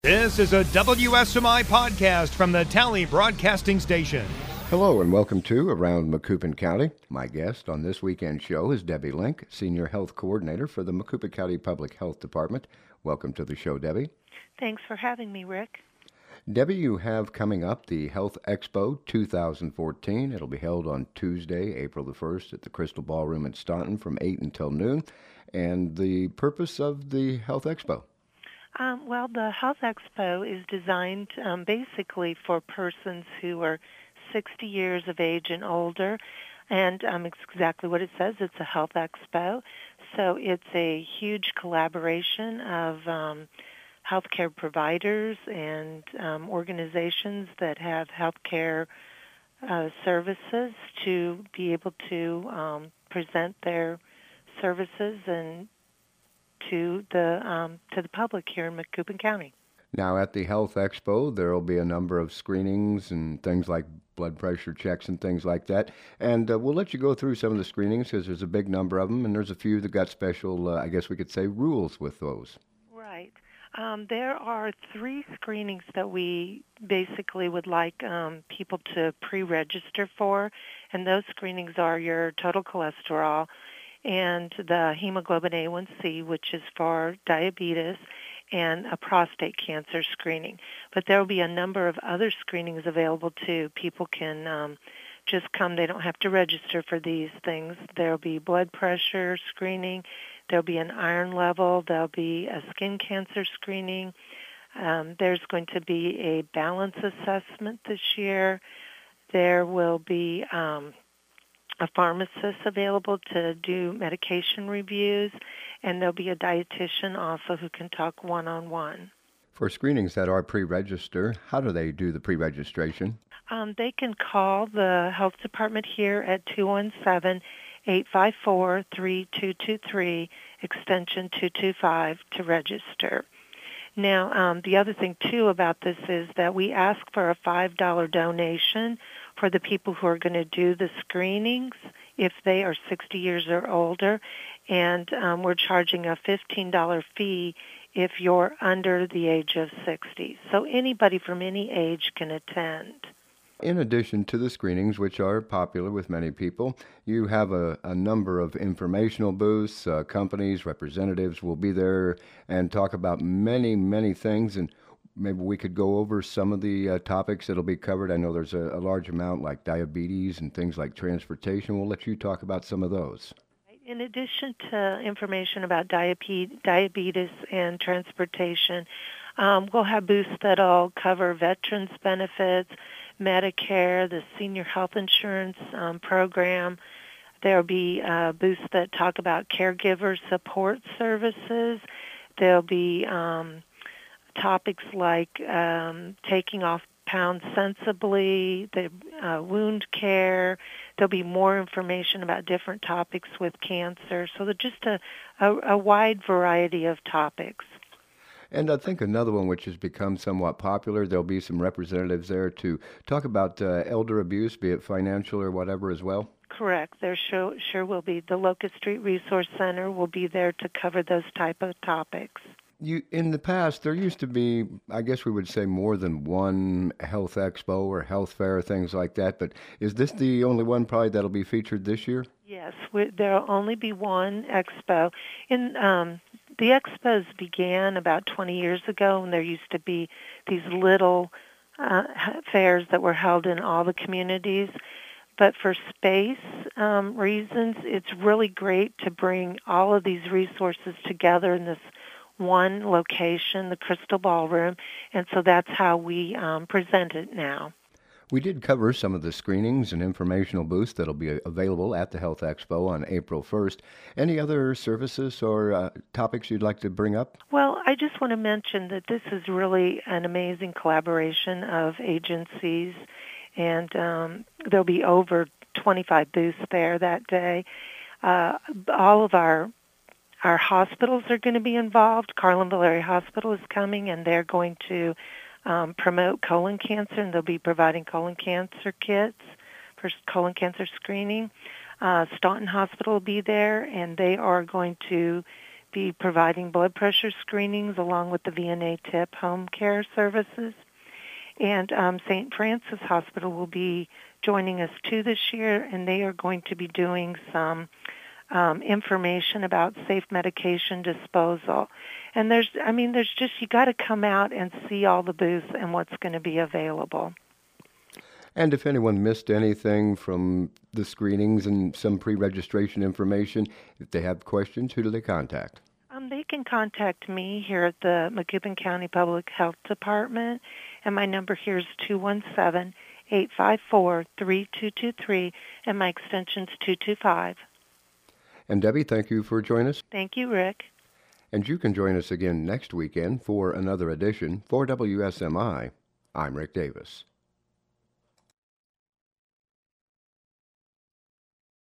This is a WSMI podcast from the Tally Broadcasting Station. Hello and welcome to Around Macoupin County. My guest on this weekend show is Debbie Link, Senior Health Coordinator for the Macoupin County Public Health Department. Welcome to the show, Debbie. Thanks for having me, Rick. Debbie, you have coming up the Health Expo 2014. It'll be held on Tuesday, April the 1st at the Crystal Ballroom in Staunton from 8 until noon. And the purpose of the Health Expo? Well, the Health Expo is designed basically for persons who are 60 years of age and older, and it's exactly what it says. It's a Health Expo, so it's a huge collaboration of healthcare providers and organizations that have healthcare services to be able to present their services and to the public here in Macoupin County. Now, at the Health Expo, there will be a number of screenings and things like blood pressure checks and things like that. And we'll let you go through some of the screenings because there's a big number of them, and there's a few that got special, I guess we could say, rules with those. Right. There are 3 screenings that we basically would like people to pre-register for, and those screenings are your total cholesterol and the hemoglobin A1C, which is for diabetes, and a prostate cancer screening. But there will be a number of other screenings available too. People can just come. They don't have to register for these things. There will be blood pressure screening. There will be an iron level. There will be a skin cancer screening. There's going to be a balance assessment this year. There will be a pharmacist available to do medication reviews, and there'll be a dietitian also who can talk one-on-one. For screenings that are pre-register, how do they do the pre-registration? They can call the health department here at 217-854-3223, extension 225, to register. Now, the other thing, too, about this is that we ask for a $5 donation for the people who are going to do the screenings if they are 60 years or older, and we're charging a $15 fee if you're under the age of 60. So anybody from any age can attend. In addition to the screenings, which are popular with many people, you have a number of informational booths. Companies, representatives will be there and talk about many, many things. And maybe we could go over some of the topics that will be covered. I know there's a large amount like diabetes and things like transportation. We'll let you talk about some of those. In addition to information about diabetes and transportation, we'll have booths that'll cover veterans benefits, Medicare, the senior health insurance program. There'll be booths that talk about caregiver support services. There'll be topics like taking off pounds sensibly, the wound care. There'll be more information about different topics with cancer. So there's just a wide variety of topics. And I think another one which has become somewhat popular, there'll be some representatives there to talk about elder abuse, be it financial or whatever as well. Correct. There sure will be. The Locust Street Resource Center will be there to cover those type of topics. In the past, there used to be, I guess we would say, more than one health expo or health fair, things like that. But is this the only one probably that'll be featured this year? Yes, there'll only be one expo. The expos began about 20 years ago, and there used to be these little fairs that were held in all the communities. But for space reasons, it's really great to bring all of these resources together in this one location, the Crystal Ballroom, and so that's how we present it now. We did cover some of the screenings and informational booths that'll be available at the Health Expo on April 1st. Any other services or topics you'd like to bring up? Well, I just want to mention that this is really an amazing collaboration of agencies, and there'll be over 25 booths there that day. All of our hospitals are going to be involved. Carlinville Area Hospital is coming, and they're going to promote colon cancer, and they'll be providing colon cancer kits for colon cancer screening. Staunton Hospital will be there, and they are going to be providing blood pressure screenings along with the VNA TIP home care services. And St. Francis Hospital will be joining us too this year, and they are going to be doing some information about safe medication disposal. And there's just, you got to come out and see all the booths and what's going to be available. And if anyone missed anything from the screenings and some pre-registration information, if they have questions, who do they contact? They can contact me here at the Macoupin County Public Health Department, and my number here is 217-854-3223, and my extension's 225. And Debbie, thank you for joining us. Thank you, Rick. And you can join us again next weekend for another edition. For WSMI, I'm Rick Davis.